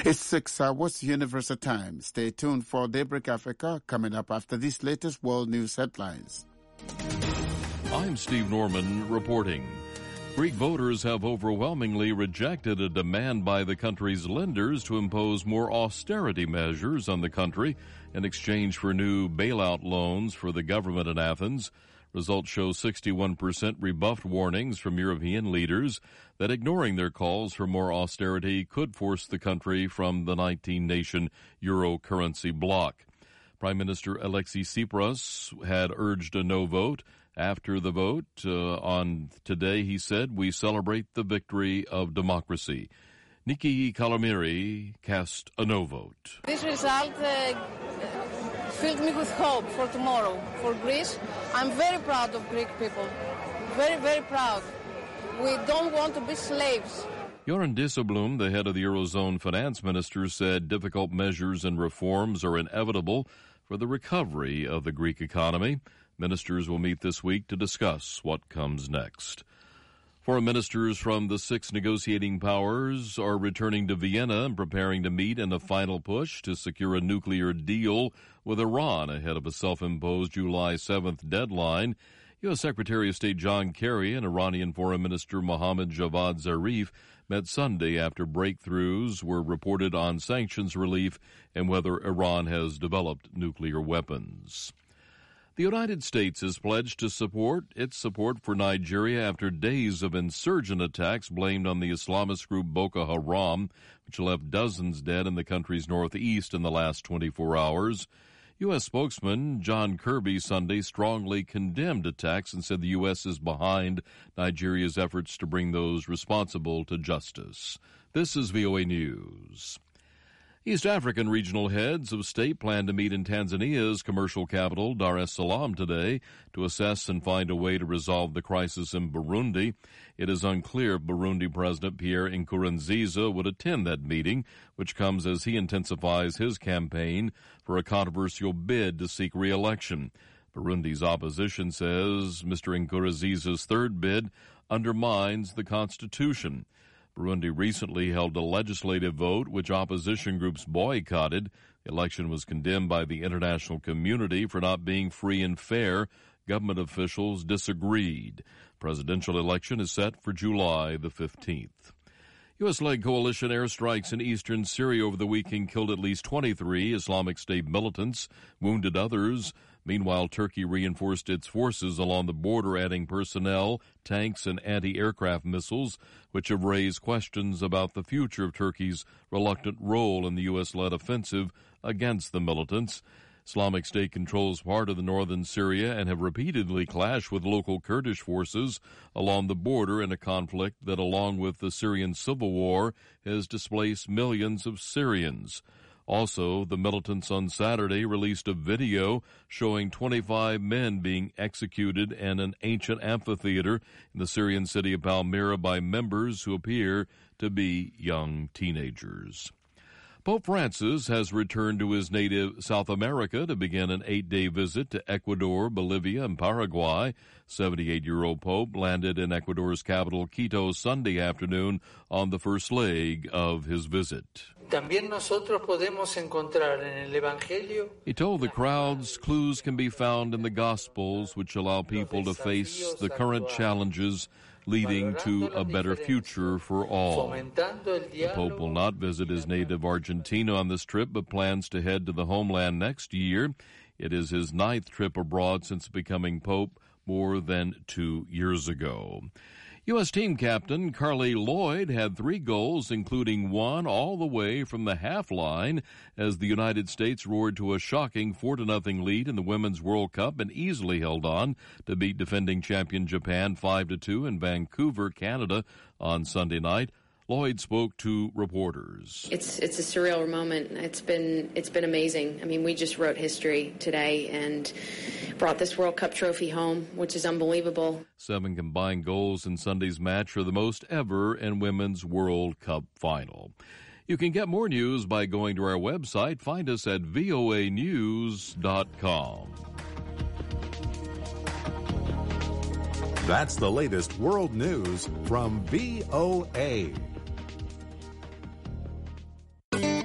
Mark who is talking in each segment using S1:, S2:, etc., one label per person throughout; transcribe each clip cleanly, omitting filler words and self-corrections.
S1: It's 6 hours, Universal Time. Stay tuned for Daybreak Africa, coming up after these latest world news headlines.
S2: I'm Steve Norman reporting. Greek voters have overwhelmingly rejected a demand by the country's lenders to impose more austerity measures on the country in exchange for new bailout loans for the government in Athens. Results show 61% rebuffed warnings from European leaders that ignoring their calls for more austerity could force the country from the 19-nation euro currency bloc. Prime Minister Alexis Tsipras had urged a no vote. After the vote on today, he said, "We celebrate the victory of democracy." Nikki Kalamiri cast a no vote.
S3: This result filled me with hope for tomorrow, for Greece. I'm very proud of Greek people. Very, very proud. We don't want to be slaves.
S2: Göran Dijsselbloem, the head of the Eurozone finance minister, said difficult measures and reforms are inevitable for the recovery of the Greek economy. Ministers will meet this week to discuss what comes next. Foreign ministers from the 6 negotiating powers are returning to Vienna and preparing to meet in a final push to secure a nuclear deal with Iran ahead of a self-imposed July 7th deadline. U.S. Secretary of State John Kerry and Iranian Foreign Minister Mohammad Javad Zarif met Sunday after breakthroughs were reported on sanctions relief and whether Iran has developed nuclear weapons. The United States has pledged to support its support for Nigeria after days of insurgent attacks blamed on the Islamist group Boko Haram, which left dozens dead in the country's northeast in the last 24 hours. U.S. spokesman John Kirby Sunday strongly condemned attacks and said the U.S. is behind Nigeria's efforts to bring those responsible to justice. This is VOA News. East African regional heads of state plan to meet in Tanzania's commercial capital, Dar es Salaam, today to assess and find a way to resolve the crisis in Burundi. It is unclear if Burundi President Pierre Nkurunziza would attend that meeting, which comes as he intensifies his campaign for a controversial bid to seek re-election. Burundi's opposition says Mr. Nkurunziza's third bid undermines the constitution. Burundi recently held a legislative vote which opposition groups boycotted. The election was condemned by the international community for not being free and fair. Government officials disagreed. Presidential election is set for July the 15th. U.S.-led coalition airstrikes in eastern Syria over the weekend killed at least 23 Islamic State militants, wounded others. Meanwhile, Turkey reinforced its forces along the border, adding personnel, tanks, and anti-aircraft missiles, which have raised questions about the future of Turkey's reluctant role in the U.S.-led offensive against the militants. Islamic State controls part of the northern Syria and have repeatedly clashed with local Kurdish forces along the border in a conflict that, along with the Syrian civil war, has displaced millions of Syrians. Also, the militants on Saturday released a video showing 25 men being executed in an ancient amphitheater in the Syrian city of Palmyra by members who appear to be young teenagers. Pope Francis has returned to his native South America to begin an 8-day visit to Ecuador, Bolivia, and Paraguay. 78-year-old Pope landed in Ecuador's capital, Quito, Sunday afternoon on the first leg of his visit.
S4: También nosotros podemos encontrar en el Evangelio.
S2: He told the crowds clues can be found in the Gospels which allow people to face the current challenges leading to a better future for all. The Pope will not visit his native Argentina on this trip, but plans to head to the homeland next year. It is his 9th trip abroad since becoming Pope more than 2 years ago. U.S. team captain Carly Lloyd had 3 goals, including one all the way from the half line, as the United States roared to a shocking 4-0 lead in the Women's World Cup and easily held on to beat defending champion Japan 5-2 in Vancouver, Canada on Sunday night. Lloyd spoke to reporters.
S5: It's a surreal moment. It's been amazing. I mean, we just wrote history today and brought this World Cup trophy home, which is unbelievable.
S2: 7 combined goals in Sunday's match are the most ever in Women's World Cup final. You can get more news by going to our website. Find us at voanews.com.
S6: That's the latest world news from VOA.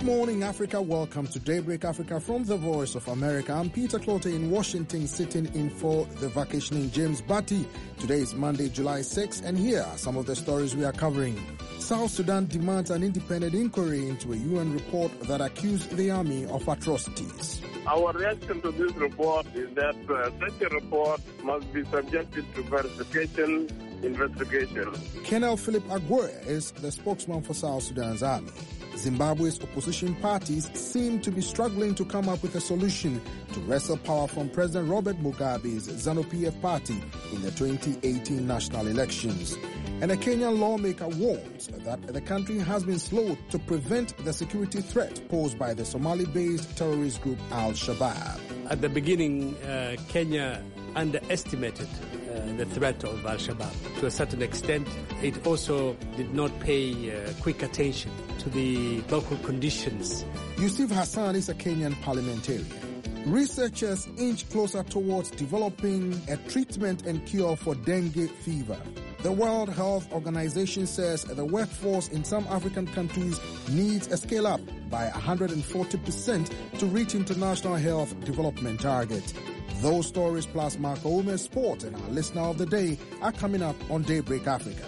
S7: morning, Africa. Welcome to Daybreak Africa from the Voice of America. I'm Peter Clote in Washington, sitting in for the vacationing James Batty. Today is Monday, July 6, and here are some of the stories we are covering. South Sudan demands an independent inquiry into a UN report that accused the army of atrocities.
S8: Our reaction to this report is that such a report must be subjected to verification, investigation.
S7: Colonel Philip Agwe is the spokesman for South Sudan's army. Zimbabwe's opposition parties seem to be struggling to come up with a solution to wrestle power from President Robert Mugabe's ZANU-PF party in the 2018 national elections. And a Kenyan lawmaker warns that the country has been slow to prevent the security threat posed by the Somali-based terrorist group Al-Shabaab.
S9: At the beginning, Kenya underestimated the threat of Al-Shabaab. To a certain extent, it also did not pay quick attention to the local conditions.
S7: Yusuf Hassan is a Kenyan parliamentarian. Researchers inch closer towards developing a treatment and cure for dengue fever. The World Health Organization says the workforce in some African countries needs a scale up by 140% to reach international health development targets. Those stories plus Marco Ume's sport and our listener of the day are coming up on Daybreak Africa.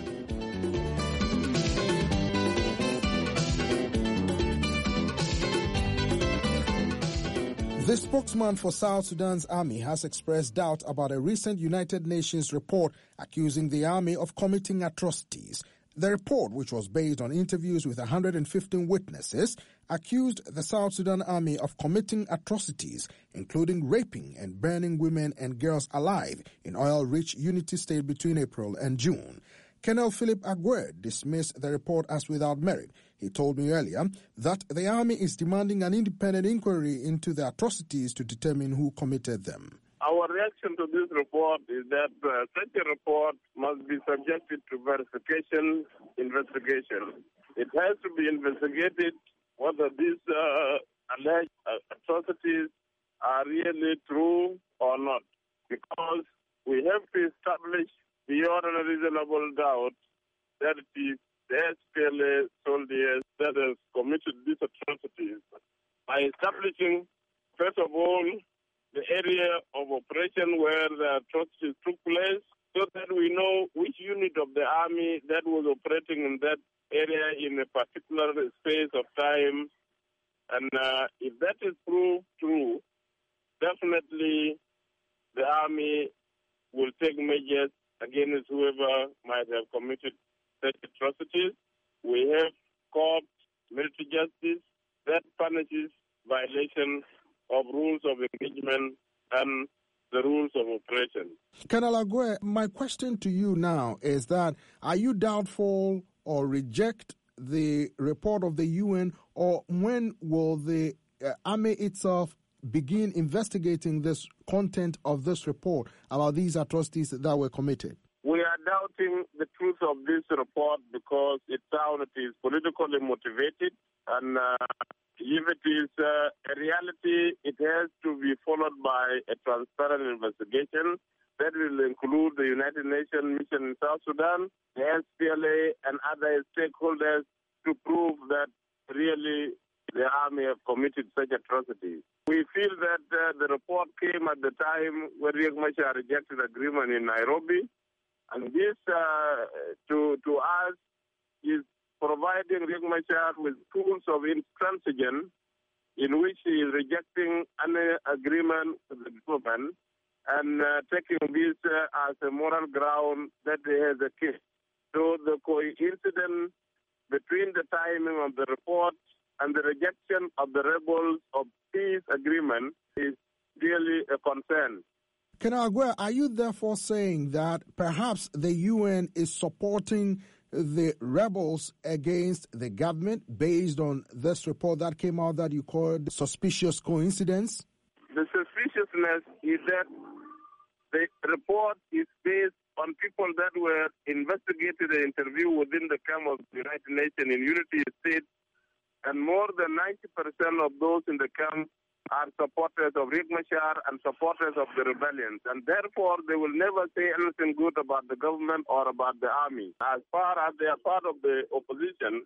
S7: The spokesman for South Sudan's army has expressed doubt about a recent United Nations report accusing the army of committing atrocities. The report, which was based on interviews with 115 witnesses, accused the South Sudan army of committing atrocities, including raping and burning women and girls alive in oil-rich Unity State between April and June. Colonel Philip Agwe dismissed the report as without merit. He told me earlier that the army is demanding an independent inquiry into the atrocities to determine who committed them.
S8: Our reaction to this report is that such a report must be subjected to verification, investigation. It has to be investigated whether these alleged atrocities are really true or not, because we have to establish beyond a reasonable doubt that it is the SPLA soldiers that have committed these atrocities by establishing, first of all, the area of operation where the atrocities took place, so that we know which unit of the army that was operating in that area in a particular space of time. And if that is proved true, definitely the army will take measures against whoever might have committed such atrocities. We have court, military justice that punishes violation of rules of engagement and the rules of operation.
S7: Colonel Agwe, my question to you now is that are you doubtful or reject the report of the UN, or when will the army itself begin investigating this content of this report about these atrocities that were committed?
S8: We are doubting the truth of this report because it is politically motivated, and if it is a reality, it has to be followed by a transparent investigation that will include the United Nations mission in South Sudan, the SPLA, and other stakeholders to prove that really the army have committed such atrocities. We feel that the report came at the time when Riek Machar rejected agreement in Nairobi, and this to us is providing Riek Machar with tools of intransigence in which he is rejecting any agreement with the government and taking this as a moral ground that he has a case. So the coincidence between the timing of the report and the rejection of the rebels of peace agreement is really a concern.
S7: Colonel Agwe, are you therefore saying that perhaps the UN is supporting the rebels against the government based on this report that came out that you called suspicious coincidence?
S8: The suspiciousness is that the report is based on people that were investigated and interviewed within the camp of the United Nations in Unity State, and more than 90% of those in the camp are supporters of Riek Machar and supporters of the rebellions, and therefore they will never say anything good about the government or about the army. As far as they are part of the opposition,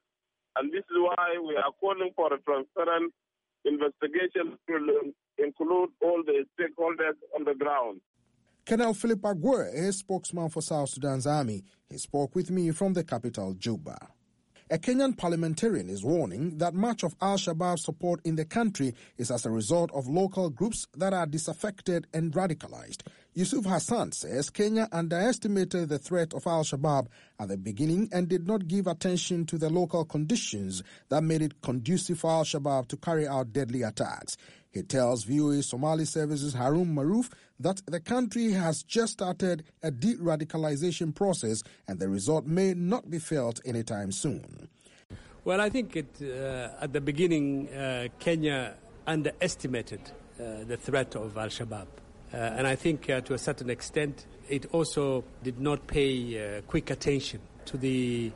S8: And this is why we are calling for a transparent investigation to include all the stakeholders on the ground.
S7: Colonel Philip Agwe, a spokesman for South Sudan's army, he spoke with me from the capital, Juba. A Kenyan parliamentarian is warning that much of al-Shabaab's support in the country is as a result of local groups that are disaffected and radicalized. Yusuf Hassan says Kenya underestimated the threat of al-Shabaab at the beginning and did not give attention to the local conditions that made it conducive for al-Shabaab to carry out deadly attacks. He tells VOA Somali Services Harun Maruf that the country has just started a de-radicalization process and the result may not be felt anytime soon.
S9: Well, I think at the beginning, Kenya underestimated the threat of al-Shabaab. And I think to a certain extent, it also did not pay quick attention to the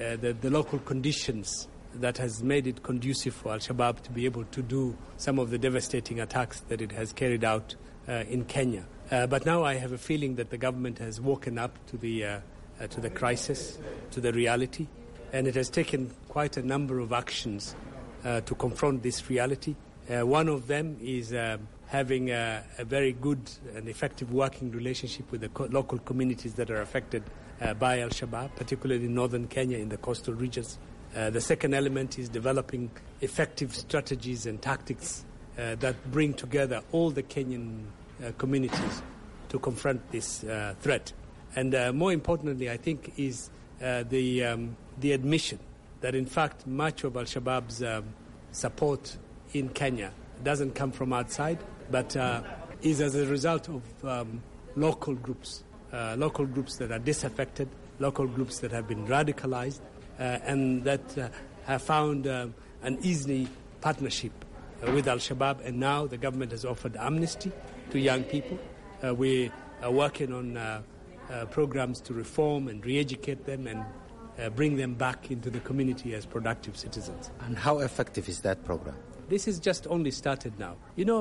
S9: local conditions that has made it conducive for al-Shabaab to be able to do some of the devastating attacks that it has carried out in Kenya. But now I have a feeling that the government has woken up to the crisis, to the reality, and it has taken quite a number of actions to confront this reality. One of them is having a very good and effective working relationship with the local communities that are affected by al-Shabaab, particularly in northern Kenya in the coastal regions. The second element is developing effective strategies and tactics that bring together all the Kenyan communities to confront this threat. And more importantly, I think, is the admission that, in fact, much of al-Shabaab's support in Kenya doesn't come from outside, but is as a result of local groups that are disaffected, local groups that have been radicalized, and that have found an easy partnership with al-Shabaab, and now the government has offered amnesty to young people. We are working on programs to reform and re-educate them and bring them back into the community as productive citizens.
S10: And how effective is that program?
S9: This is just only started now. You know,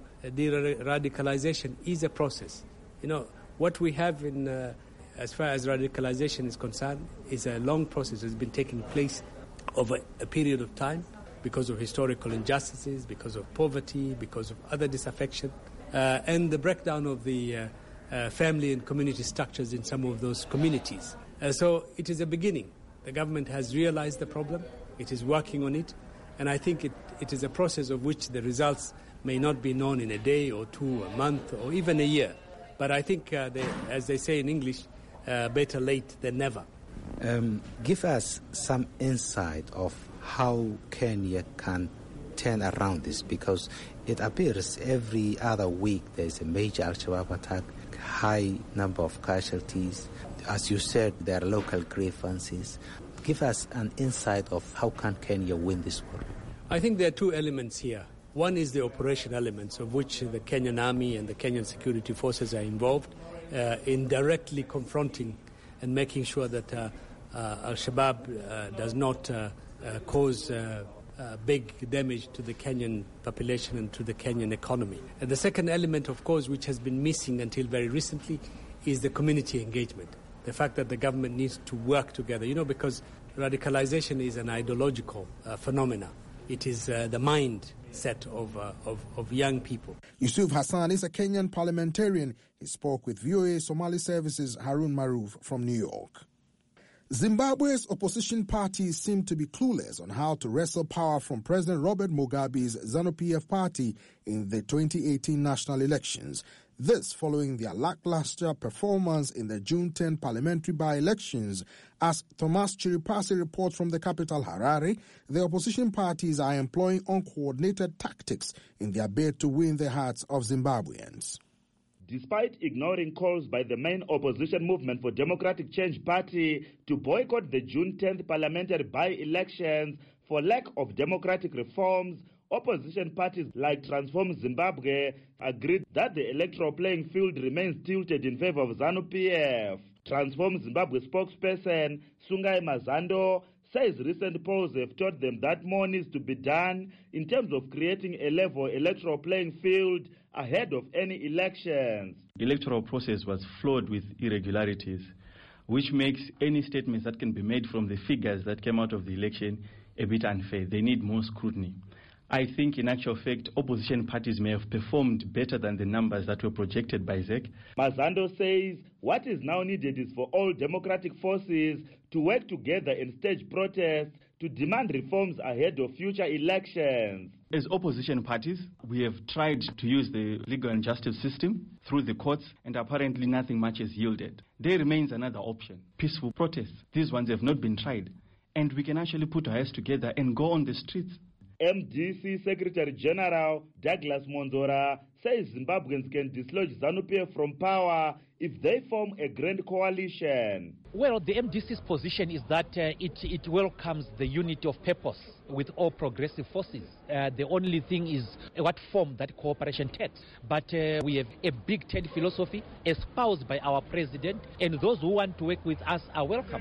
S9: de-radicalization is a process. You know, what we have in as far as radicalization is concerned, is a long process. It's been taking place over a period of time because of historical injustices, because of poverty, because of other disaffection, and the breakdown of the family and community structures in some of those communities. So it is a beginning. The government has realized the problem. It is working on it. And I think it is a process of which the results may not be known in a day or two, a month, or even a year. But I think, as they say in English, better late than never.
S10: Give us some insight of how Kenya can turn around this, because it appears every other week there's a major al-Shabaab attack, high number of casualties. As you said, there are local grievances. Give us an insight of how can Kenya win this war.
S9: I think there are two elements here. One is the operation elements, of which the Kenyan army and the Kenyan security forces are involved in directly confronting and making sure that al-Shabaab does not cause big damage to the Kenyan population and to the Kenyan economy. And the second element, of course, which has been missing until very recently, is the community engagement. The fact that the government needs to work together, you know, because radicalization is an ideological phenomena. It is the mindset of young people.
S7: Yusuf Hassan is a Kenyan parliamentarian. He spoke with VOA Somali Services Harun Maruf from New York. Zimbabwe's opposition parties seem to be clueless on how to wrestle power from President Robert Mugabe's ZANU-PF party in the 2018 national elections. This following their lackluster performance in the June 10 parliamentary by-elections. As Thomas Chiripasi reports from the capital Harare, the opposition parties are employing uncoordinated tactics in their bid to win the hearts of Zimbabweans.
S11: Despite ignoring calls by the main opposition Movement for Democratic Change party to boycott the June 10th parliamentary by-elections for lack of democratic reforms, opposition parties like Transform Zimbabwe agreed that the electoral playing field remains tilted in favor of ZANU-PF. Transform Zimbabwe spokesperson Sungai Mazando says recent polls have taught them that more needs to be done in terms of creating a level electoral playing field ahead of any elections.
S12: The electoral process was flawed with irregularities, which makes any statements that can be made from the figures that came out of the election a bit unfair. They need more scrutiny. I think, in actual fact, opposition parties may have performed better than the numbers that were projected by ZEC.
S11: Mazando says what is now needed is for all democratic forces to work together and stage protests to demand reforms ahead of future elections.
S12: As opposition parties, we have tried to use the legal and justice system through the courts, and apparently nothing much has yielded. There remains another option, peaceful protests. These ones have not been tried, and we can actually put our heads together and go on the streets.
S11: MDC Secretary General Douglas Monzora says Zimbabweans can dislodge ZANU-PF from power if they form a grand coalition.
S13: Well, the MDC's position is that it welcomes the unity of purpose with all progressive forces. The only thing is what form that cooperation takes. But we have a Big Tent philosophy espoused by our president, and those who want to work with us are welcome.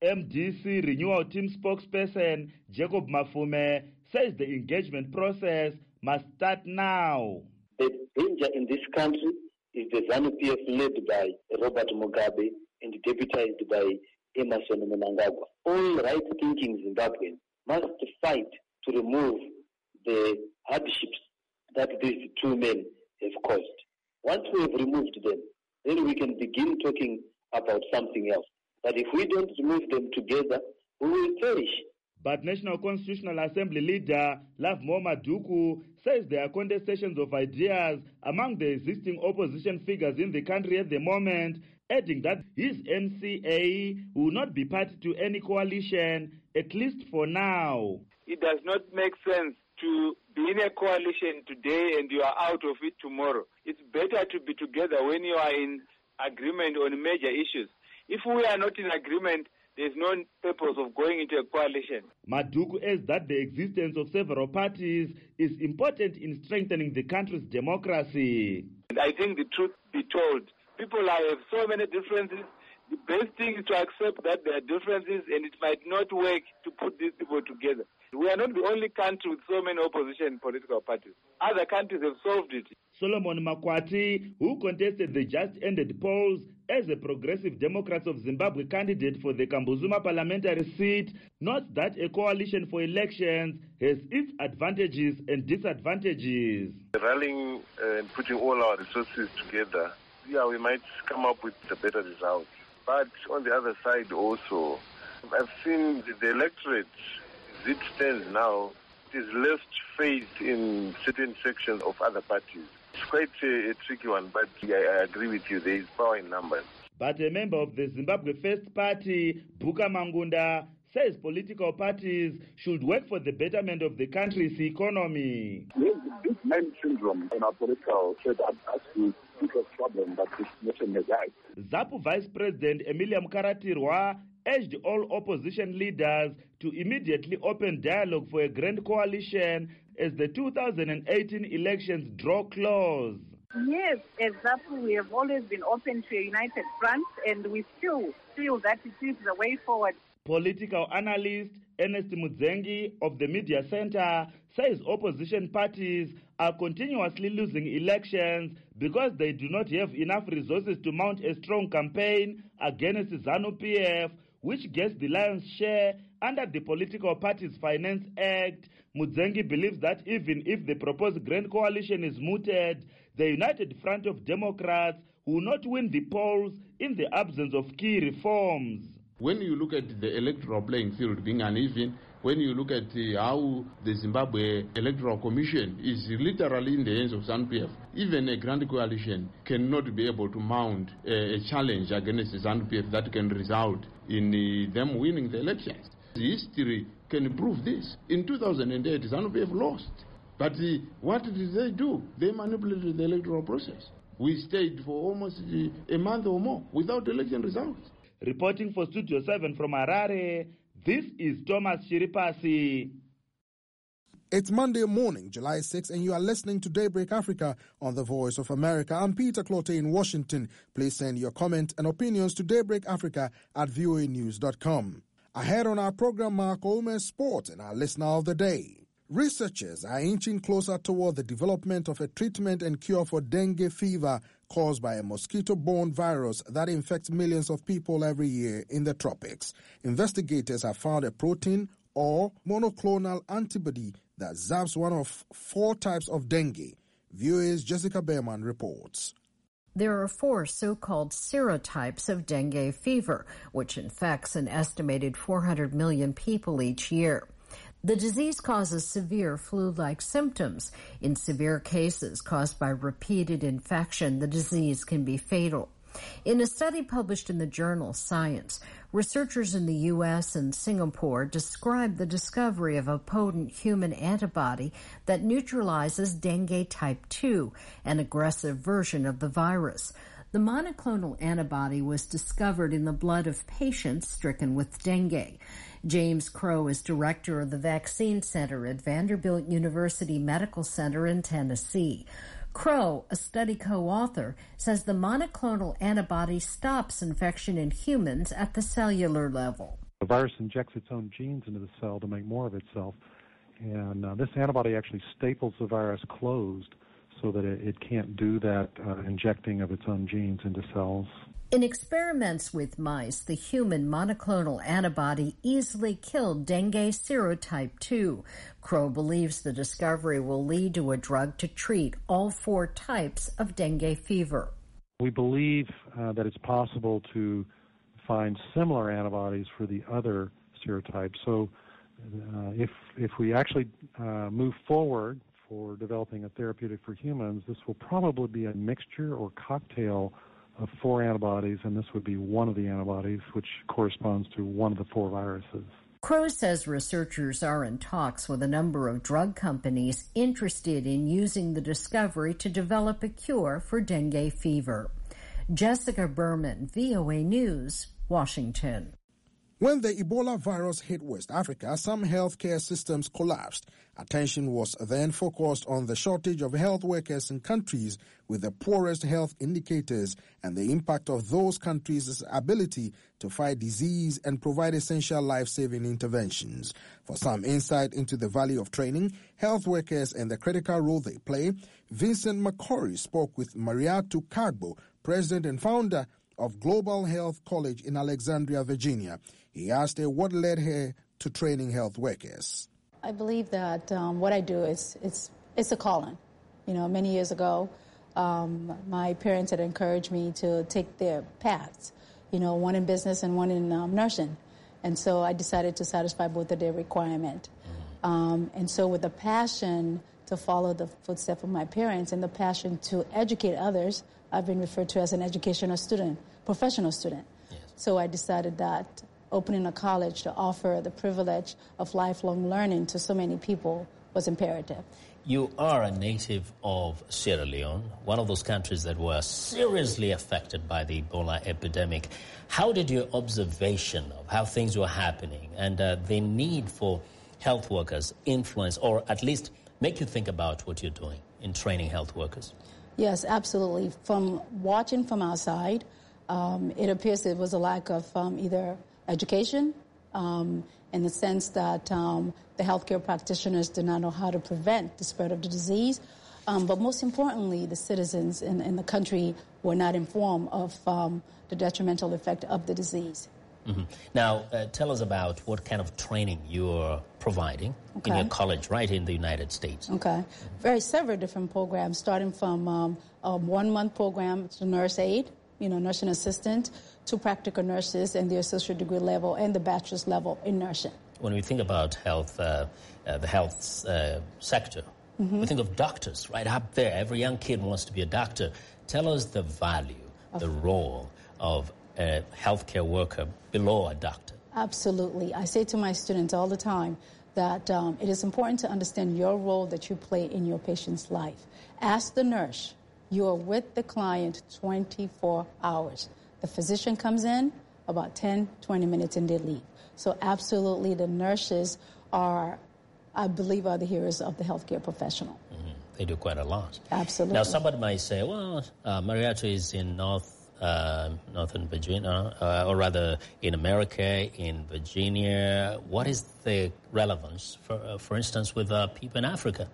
S11: MDC Renewal Team spokesperson Jacob Mafume says the engagement process must start now.
S14: The danger in this country is the ZANU-PF led by Robert Mugabe and deputized by Emmerson Mnangagwa. All right-thinking Zimbabweans must fight to remove the hardships that these two men have caused. Once we have removed them, then we can begin talking about something else. But if we don't remove them together, we will perish.
S11: But National Constitutional Assembly leader Lovemore Maduku says there are contestations of ideas among the existing opposition figures in the country at the moment, adding that his NCA will not be party to any coalition, at least for now.
S15: It does not make sense to be in a coalition today and you are out of it tomorrow. It's better to be together when you are in agreement on major issues. If we are not in agreement, there's no purpose of going into a coalition.
S11: Maduku adds that the existence of several parties is important in strengthening the country's democracy.
S15: I think the truth be told, people have so many differences. The best thing is to accept that there are differences and it might not work to put these people together. We are not the only country with so many opposition political parties. Other countries have solved it.
S11: Solomon Makwati, who contested the just-ended polls as a Progressive Democrats of Zimbabwe candidate for the Kambuzuma parliamentary seat, notes that a coalition for elections has its advantages and disadvantages.
S16: Rallying and putting all our resources together, we might come up with a better result. But on the other side also, I've seen the electorate, as it stands now, is less faith in certain sections of other parties. It's quite a tricky one, but I agree with you, there is power in numbers.
S11: But a member of the Zimbabwe First Party, Buka Mangunda, says political parties should work for the betterment of the country's economy.
S17: This man syndrome in our political setup has the biggest problem that this nation has had.
S11: ZAPU Vice President Emilia Mukaratirwa urged all opposition leaders to immediately open dialogue for a grand coalition as the 2018 elections draw close.
S18: Yes, as ZAPU, we have always been open to a united front, and we still feel that it is the way forward.
S11: Political analyst Ernest Mudzengi of the Media Center says opposition parties are continuously losing elections because they do not have enough resources to mount a strong campaign against ZANU-PF, which gets the lion's share under the Political Parties Finance Act. Mudzengi believes that even if the proposed grand coalition is mooted, the United Front of Democrats will not win the polls in the absence of key reforms.
S19: When you look at the electoral playing field being uneven, when you look at how the Zimbabwe Electoral Commission is literally in the hands of ZANU-PF, even a grand coalition cannot be able to mount a challenge against ZANU-PF that can result in them winning the elections. History can prove this. In 2008, ZANU-PF lost. But what did they do? They manipulated the electoral process. We stayed for almost a month or more without election results.
S11: Reporting for Studio 7 from Harare, this is Thomas Shiripasi.
S7: It's Monday morning, July 6, and you are listening to Daybreak Africa on The Voice of America. I'm Peter Clotte in Washington. Please send your comment and opinions to daybreakafrica@voanews.com. Ahead on our program, Mark Omer's Sport and our Listener of the Day. Researchers are inching closer toward the development of a treatment and cure for dengue fever caused by a mosquito-borne virus that infects millions of people every year in the tropics. Investigators have found a protein or monoclonal antibody that zaps one of 4 types of dengue. VOA's Jessica Behrman reports.
S20: There are 4 so-called serotypes of dengue fever, which infects an estimated 400 million people each year. The disease causes severe flu-like symptoms. In severe cases caused by repeated infection, the disease can be fatal. In a study published in the journal Science, researchers in the U.S. and Singapore described the discovery of a potent human antibody that neutralizes dengue type 2, an aggressive version of the virus. The monoclonal antibody was discovered in the blood of patients stricken with dengue. James Crow is director of the Vaccine Center at Vanderbilt University Medical Center in Tennessee. Crow, a study co-author, says the monoclonal antibody stops infection in humans at the cellular level.
S21: The virus injects its own genes into the cell to make more of itself, and this antibody actually staples the virus closed so that it can't do that injecting of its own genes into cells.
S20: In experiments with mice, the human monoclonal antibody easily killed dengue serotype 2. Crow believes the discovery will lead to a drug to treat all 4 types of dengue fever.
S21: We believe that it's possible to find similar antibodies for the other serotypes. So if we actually move forward for developing a therapeutic for humans, this will probably be a mixture or cocktail of 4 antibodies, and this would be one of the antibodies, which corresponds to one of the 4 viruses.
S20: Crow says researchers are in talks with a number of drug companies interested in using the discovery to develop a cure for dengue fever. Jessica Berman, VOA News, Washington.
S7: When the Ebola virus hit West Africa, some healthcare systems collapsed. Attention was then focused on the shortage of health workers in countries with the poorest health indicators and the impact of those countries' ability to fight disease and provide essential life-saving interventions. For some insight into the value of training health workers and the critical role they play, Vincent McCory spoke with Mariatu Kagbo, president and founder of Global Health College in Alexandria, Virginia. He asked her what led her to training health workers.
S22: I believe that what I do is it's a calling. You know, many years ago, my parents had encouraged me to take their paths, you know, one in business and one in nursing. And so I decided to satisfy both of their requirements. And so with the passion to follow the footsteps of my parents and the passion to educate others, I've been referred to as an educational student, professional student. Yes. So I decided that opening a college to offer the privilege of lifelong learning to so many people was imperative.
S23: You are a native of Sierra Leone, one of those countries that were seriously affected by the Ebola epidemic. How did your observation of how things were happening and the need for health workers influence or at least make you think about what you're doing in training health workers?
S22: Yes, absolutely. From watching from outside, it appears there was a lack of either education in the sense that the healthcare practitioners did not know how to prevent the spread of the disease. But most importantly, the citizens in the country were not informed of the detrimental effect of the disease.
S23: Mm-hmm. Now, tell us about what kind of training you're providing in your college right in the United States.
S22: Okay. Several different programs, starting from a 1-month program to nurse aide, nursing assistant, to practical nurses and the associate degree level and the bachelor's level in nursing. When we think about health, the health sector, we think of doctors right up there. Every young kid wants to be a doctor. Tell us the value, the role of a healthcare worker below a doctor. Absolutely. I say to my students all the time that it is important to understand your role that you play in your patient's life. As the nurse, you are with the client 24 hours. The physician comes in about 10, 20 minutes and they leave. So absolutely the nurses are, I believe, are the heroes of the healthcare professional. Mm-hmm. They do quite a lot. Absolutely. Now somebody might say, well, Mariatu is in Northern Virginia, or rather in America, in Virginia. What is the relevance, for instance, with people in Africa?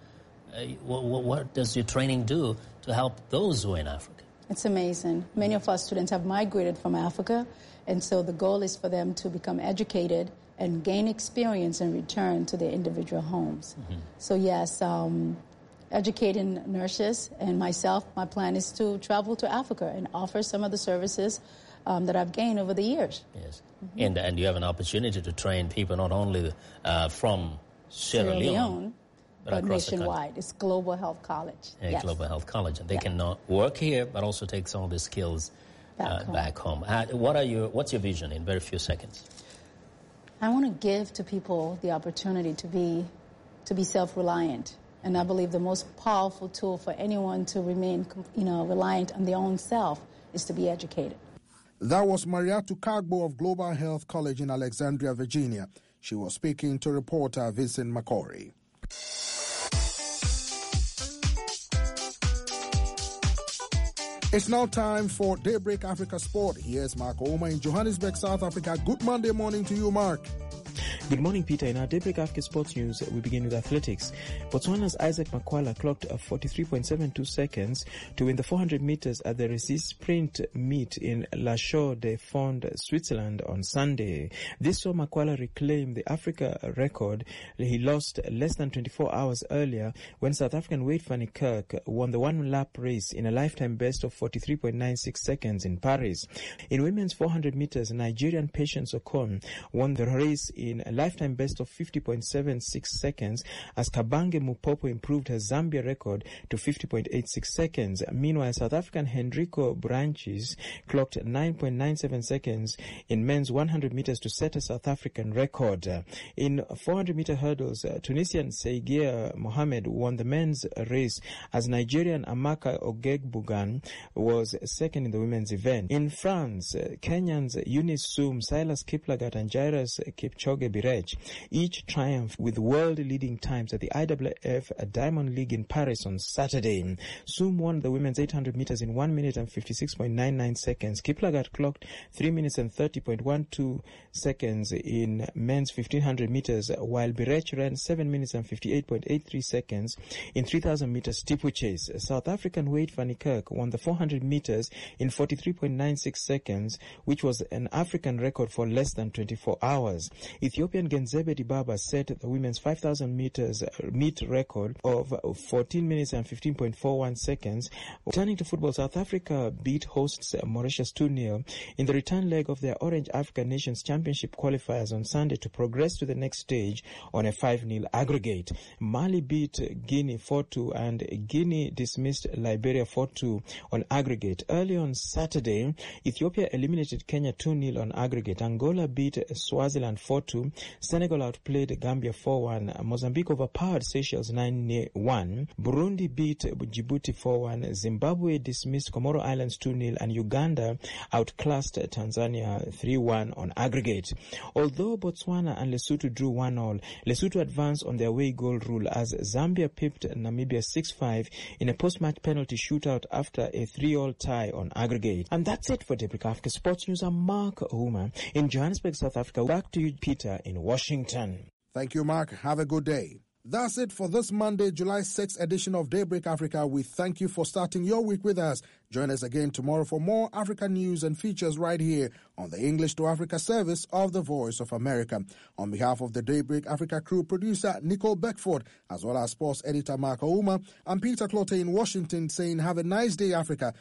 S22: What does your training do to help those who are in Africa? It's amazing. Many of our students have migrated from Africa, and so the goal is for them to become educated and gain experience and return to their individual homes. So yes, educating nurses and myself, my plan is to travel to Africa and offer some of the services that I've gained over the years.
S23: Yes, and you have an opportunity to train people not only from Sierra Leone,
S22: but nationwide. It's Global Health College.
S23: Yes. Global Health College, and they can not work here, but also take some of the skills back home. What's your vision in very few seconds?
S22: I want to give to people the opportunity to be self-reliant. And I believe the most powerful tool for anyone to remain, reliant on their own self is to be educated.
S7: That was Mariatu Kagbo of Global Health College in Alexandria, Virginia. She was speaking to reporter Vincent McCory. It's now time for Daybreak Africa Sport. Here's Mark Ouma in Johannesburg, South Africa. Good Monday morning to you, Mark.
S1: Good morning, Peter. In our Daybreak Africa Sports News, we begin with athletics. Botswana's Isaac Makwala clocked 43.72 seconds to win the 400 meters at the Resist Sprint meet in La Chaux-de-Fonds, Switzerland on Sunday. This saw Makwala reclaim the Africa record he lost less than 24 hours earlier when South African Wade van Niekerk won the one-lap race in a lifetime best of 43.96 seconds in Paris. In women's 400 meters, Nigerian Patience Okon won the race in a lifetime best of 50.76 seconds as Kabange Mupopo improved her Zambia record to 50.86 seconds. Meanwhile, South African Hendrico Branches clocked 9.97 seconds in men's 100 meters to set a South African record. In 400 meter hurdles, Tunisian Seigia Mohamed won the men's race as Nigerian Amaka Ogegbugan was second in the women's event. In France, Kenyans Eunice Soom, Silas Kiplagat and Jairus Kipchoge Birech each triumphed with world-leading times at the IAAF Diamond League in Paris on Saturday. Soom won the women's 800 meters in 1 minute and 56.99 seconds. Kiplagat clocked 3 minutes and 30.12 seconds in men's 1500 meters, while Birech ran 7 minutes and 58.83 seconds in 3000 meters steeplechase. South African Wade van Niekerk won the 400 meters in 43.96 seconds, which was an African record for less than 24 hours. Ethiopian Genzebe Dibaba set the women's 5,000 meters meet record of 14 minutes and 15.41 seconds. Turning to football, South Africa beat hosts Mauritius 2-0 in the return leg of their Orange African Nations Championship qualifiers on Sunday to progress to the next stage on a 5-0 aggregate. Mali beat Guinea 4-2 and Guinea dismissed Liberia 4-2 on aggregate. Early on Saturday, Ethiopia eliminated Kenya 2-0 on aggregate. Angola beat Swaziland 4-2. Senegal outplayed Gambia 4-1. Mozambique overpowered Seychelles 9-1. Burundi beat Djibouti 4-1. Zimbabwe dismissed Comoro Islands 2-0 and Uganda outclassed Tanzania 3-1 on aggregate. Although Botswana and Lesotho drew 1-1, Lesotho advanced on their away goal rule as Zambia pipped Namibia 6-5 in a post-match penalty shootout after a 3-3 tie on aggregate. And that's it for Daybreak Africa Sports News. I'm Mark Ouma in Johannesburg, South Africa. Back to you, Peter, in Washington.
S7: Thank you, Mark. Have a good day. That's it for this Monday, July 6th edition of Daybreak Africa. We thank you for starting your week with us. Join us again tomorrow for more African news and features right here on the English to Africa service of the Voice of America. On behalf of the Daybreak Africa crew, producer Nicole Beckford, as well as sports editor Mark Ouma, I'm Peter Clotte in Washington saying have a nice day, Africa.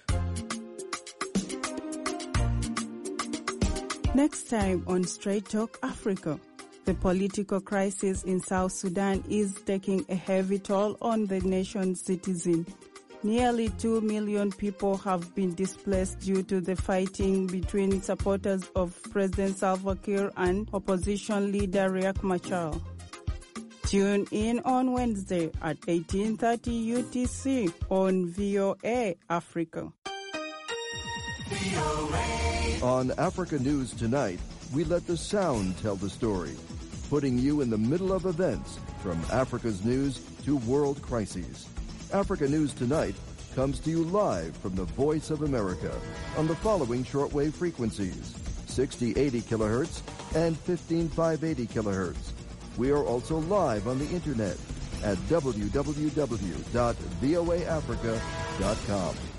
S3: Next time on Straight Talk Africa. The political crisis in South Sudan is taking a heavy toll on the nation's citizens. Nearly 2 million people have been displaced due to the fighting between supporters of President Salva Kiir and opposition leader Riek Machar. Tune in on Wednesday at 18:30 UTC on VOA Africa.
S4: On Africa News Tonight, we let the sound tell the story, putting you in the middle of events from Africa's news to world crises. Africa News Tonight comes to you live from the Voice of America on the following shortwave frequencies: 6080 kilohertz and 15580 kilohertz. We are also live on the internet at www.voaafrica.com.